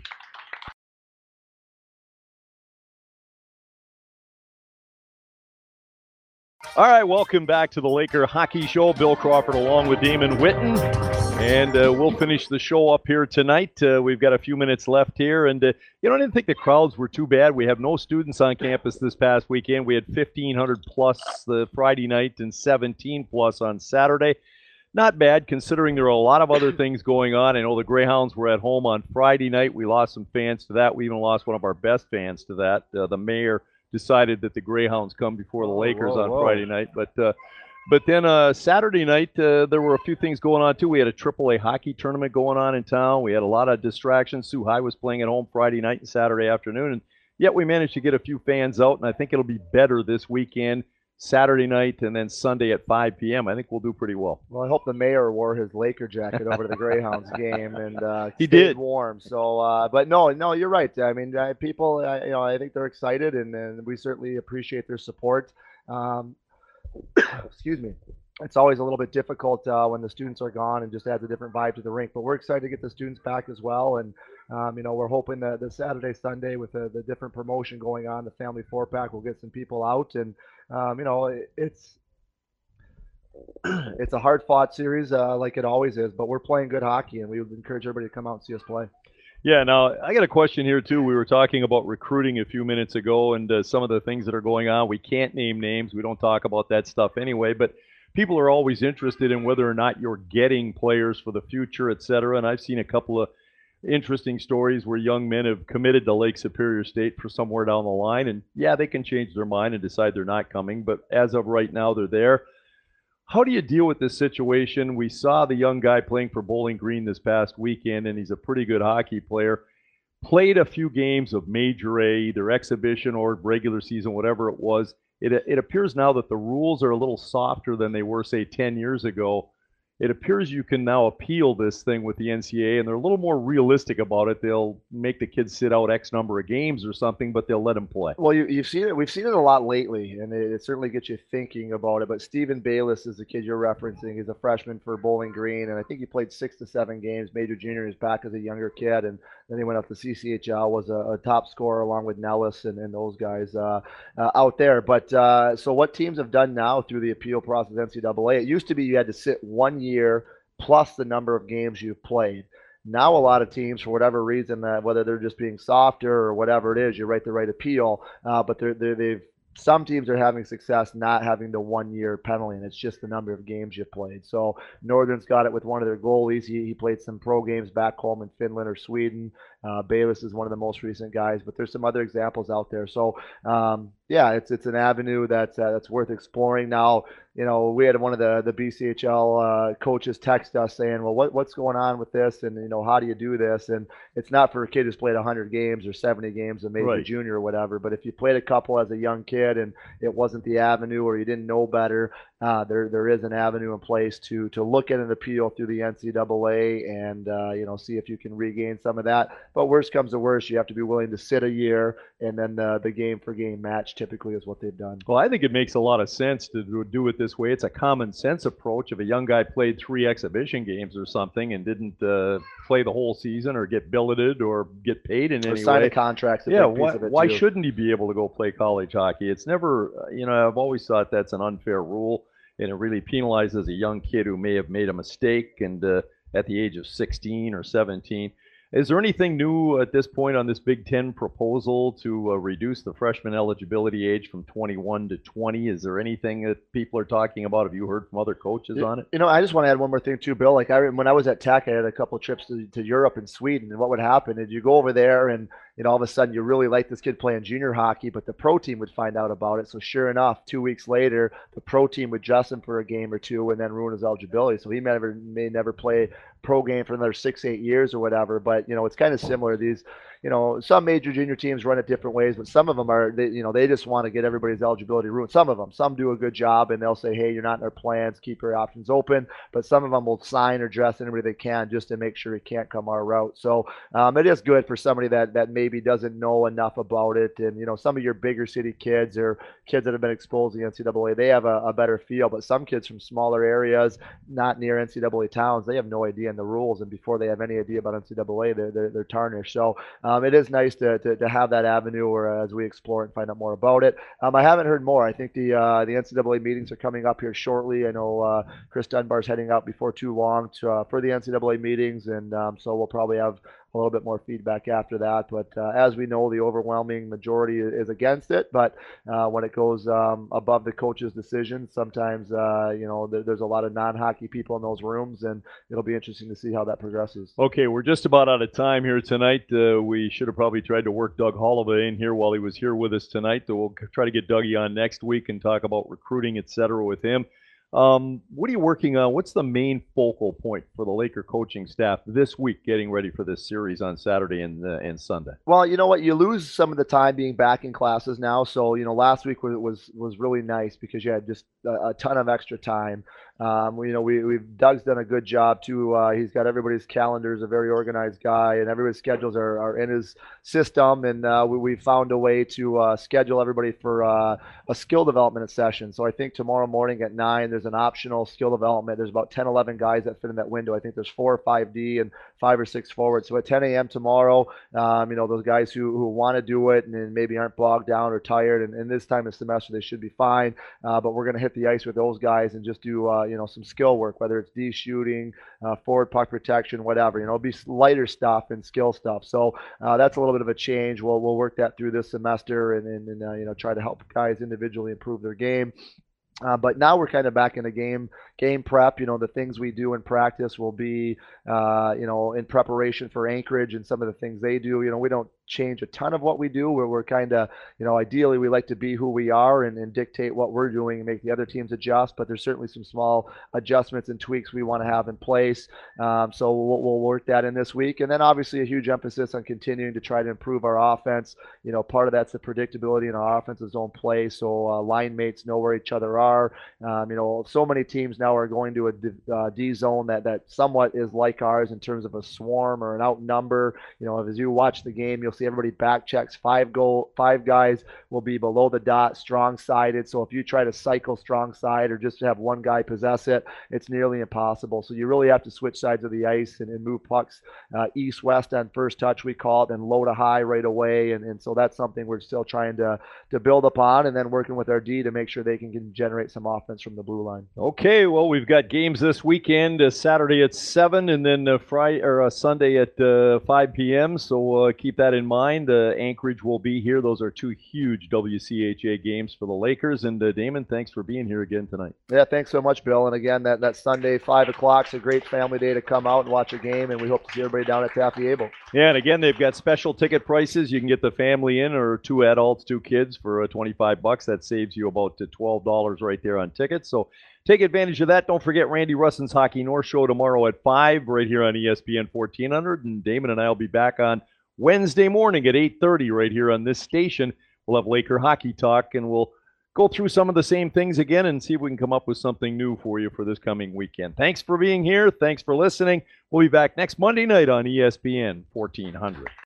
All right, welcome back to the Laker Hockey Show. Bill Crawford along with Damon Whitten. And uh, we'll finish the show up here tonight. Uh, we've got a few minutes left here. And, uh, you know, I didn't think the crowds were too bad. We have no students on campus this past weekend. We had fifteen hundred plus the Friday night and seventeen plus on Saturday. Not bad considering there are a lot of other things going on. I know the Greyhounds were at home on Friday night. We lost some fans to that. We even lost one of our best fans to that. Uh, the mayor decided that the Greyhounds come before the Lakers whoa, whoa, on whoa. Friday night. But uh, but then uh, Saturday night, uh, there were a few things going on, too. We had a triple A hockey tournament going on in town. We had a lot of distractions. Sioux High was playing at home Friday night and Saturday afternoon. And yet we managed to get a few fans out, and I think it'll be better this weekend, Saturday night and then Sunday at five p.m. I think we'll do pretty well. Well, I hope the mayor wore his Laker jacket over to the Greyhounds game and uh, he did warm. So, uh, but no, no, you're right. I mean, uh, people, uh, you know, I think they're excited, and, and we certainly appreciate their support. Um, excuse me. It's always a little bit difficult uh, when the students are gone and just adds a different vibe to the rink. But we're excited to get the students back as well. And, um, you know, we're hoping that the Saturday, Sunday with the, the different promotion going on, the family four pack, will get some people out. And, um, you know, it, it's it's a hard fought series uh, like it always is. But we're playing good hockey, and we would encourage everybody to come out and see us play. Yeah, now I got a question here, too. We were talking about recruiting a few minutes ago and uh, some of the things that are going on. We can't name names. We don't talk about that stuff anyway. But people are always interested in whether or not you're getting players for the future, et cetera. And I've seen a couple of interesting stories where young men have committed to Lake Superior State for somewhere down the line. And, yeah, they can change their mind and decide they're not coming. But as of right now, they're there. How do you deal with this situation? We saw the young guy playing for Bowling Green this past weekend, and he's a pretty good hockey player. Played a few games of Major A, either exhibition or regular season, whatever it was. It, it appears now that the rules are a little softer than they were, say, ten years ago. It appears you can now appeal this thing with the N C A A, and they're a little more realistic about it. They'll make the kids sit out X number of games or something, but they'll let them play. Well, you, you've seen it. We've seen it a lot lately, and it, it certainly gets you thinking about it. But Stephen Bayless is the kid you're referencing. He's a freshman for Bowling Green, and I think he played six to seven games. Major junior is back as a younger kid, and then he went up to C C H L, was a, a top scorer along with Nellis and, and those guys uh, uh, out there. But uh, so what teams have done now through the appeal process, N C A A, it used to be you had to sit one year plus the number of games you've played. Now a lot of teams, for whatever reason, that whether they're just being softer or whatever it is, you write the right appeal, uh, but they're, they're, they've some teams are having success not having the one year penalty, and it's just the number of games you played. So Northern's got it with one of their goalies. He, he played some pro games back home in Finland or Sweden. Uh, Bayless is one of the most recent guys, but there's some other examples out there. So um, yeah, it's it's an avenue that's uh, that's worth exploring. Now, you know, we had one of the the B C H L uh, coaches text us saying, well, what what's going on with this, and you know, how do you do this? And it's not for a kid who's played one hundred games or seventy games, a major Right. junior or whatever. But if you played a couple as a young kid and it wasn't the avenue, or you didn't know better, uh, there there is an avenue in place to to look at an appeal through the N C double A and uh, you know, see if you can regain some of that. But worst comes to worst, you have to be willing to sit a year, and then the, the game for game match typically is what they've done. Well, I think it makes a lot of sense to do, do it this way. It's a common sense approach. If a young guy played three exhibition games or something and didn't uh, play the whole season or get billeted or get paid in Or any sign way, a contract. yeah, why, why shouldn't he be able to go play college hockey? It's never, uh, you know, I've always thought that's an unfair rule, and it really penalizes a young kid who may have made a mistake and uh, at the age of sixteen or seventeen. Is there anything new at this point on this Big Ten proposal to uh, reduce the freshman eligibility age from twenty-one to twenty? Is there anything that people are talking about? Have you heard from other coaches on it? You know, I just want to add one more thing too, Bill. Like I, when I was at Tech, I had a couple of trips to, to Europe and Sweden, and what would happen is you go over there and you know, all of a sudden you really like this kid playing junior hockey, but the pro team would find out about it. So sure enough, two weeks later, the pro team would dress him for a game or two and then ruin his eligibility. So he may never may never play pro game for another six, eight years or whatever. But you know, it's kind of similar. These, you know, some major junior teams run it different ways, but some of them are, they, you know, they just want to get everybody's eligibility ruined. Some of them, some do a good job and they'll say, hey, you're not in our plans, keep your options open. But some of them will sign or dress anybody they can just to make sure it can't come our route. So um, it is good for somebody that that maybe doesn't know enough about it. And you know, some of your bigger city kids or kids that have been exposed to the N C double A, they have a, a better feel. But some kids from smaller areas, not near N C double A towns, they have no idea in the rules, and before they have any idea about N C double A, they're they're, they're tarnished. So um, it is nice to, to to have that avenue, or uh, as we explore and find out more about it. Um, I haven't heard more. I think the uh, the N C double A meetings are coming up here shortly. I know uh, Chris Dunbar's heading out before too long to, uh, for the N C double A meetings, and um, so we'll probably have a little bit more feedback after that. But uh, as we know, the overwhelming majority is against it. But uh, when it goes um, above the coach's decision, sometimes uh, you know there, there's a lot of non-hockey people in those rooms, and it'll be interesting to see how that progresses. Okay, we're just about out of time here tonight. Uh, we should have probably tried to work Doug Holloway in here while he was here with us tonight. So we'll try to get Dougie on next week and talk about recruiting, et cetera, with him. Um, what are you working on? What's the main focal point for the Laker coaching staff this week, getting ready for this series on Saturday and uh, and Sunday? Well, you know what? You lose some of the time being back in classes now. So you know, last week was was, was really nice because you had just a, a ton of extra time. Um, you know, we we've Doug's done a good job too. Uh, he's got everybody's calendars, a very organized guy, and everybody's schedules are, are in his system. And uh, we we found a way to uh, schedule everybody for uh, a skill development session. So I think tomorrow morning at nine, there's an optional skill development. There's about ten, eleven guys that fit in that window. I think there's four or five D and five or six forwards. So at ten a.m. tomorrow, um, you know, those guys who, who want to do it and maybe aren't bogged down or tired, and, and this time of semester they should be fine. Uh, but we're going to hit the ice with those guys and just do uh, you know, some skill work, whether it's D shooting, uh, forward puck protection, whatever. You know, it'll be lighter stuff and skill stuff. So uh, that's a little bit of a change. We'll we'll work that through this semester and and, and uh, you know, try to help guys individually improve their game. Uh, but now we're kind of back in the game game prep. You know, the things we do in practice will be, uh, you know, in preparation for Anchorage and some of the things they do. You know, we don't change a ton of what we do. Where we're kind of, you know, ideally we like to be who we are and, and dictate what we're doing and make the other teams adjust. But there's certainly some small adjustments and tweaks we want to have in place. Um, so we'll, we'll work that in this week. And then obviously a huge emphasis on continuing to try to improve our offense. You know, part of that's the predictability in our offensive zone play. So uh, line mates know where each other are. Um, you know, so many teams now are going to a D, uh, D zone that, that somewhat is like ours in terms of a swarm or an outnumber. You know, as you watch the game, you'll see everybody back checks. Five goal, five guys will be below the dot, strong sided. So if you try to cycle strong side or just have one guy possess it, it's nearly impossible. So you really have to switch sides of the ice and, and move pucks uh, east west on first touch, we call it, and low to high right away. And, and so that's something we're still trying to to build upon, and then working with our D to make sure they can, can generate generate some offense from the blue line. Okay, well, we've got games this weekend, uh, Saturday at seven and then uh, Friday or uh, Sunday at uh, five p.m. So uh, keep that in mind. Uh, Anchorage will be here. Those are two huge W C H A games for the Lakers. And uh, Damon, thanks for being here again tonight. Yeah, thanks so much, Bill. And again, that, that Sunday, five o'clock is a great family day to come out and watch a game, and we hope to see everybody down at Taffy Able. Yeah, and again, they've got special ticket prices. You can get the family in or two adults, two kids for uh, twenty-five bucks. That saves you about uh, twelve dollars right there on tickets. So take advantage of that. Don't forget Randy Russin's Hockey North Show tomorrow at five right here on E S P N fourteen hundred. And Damon and I will be back on Wednesday morning at eight thirty right here on this station. We'll have Laker Hockey Talk, and we'll go through some of the same things again and see if we can come up with something new for you for this coming weekend. Thanks for being here. Thanks for listening. We'll be back next Monday night on E S P N fourteen hundred.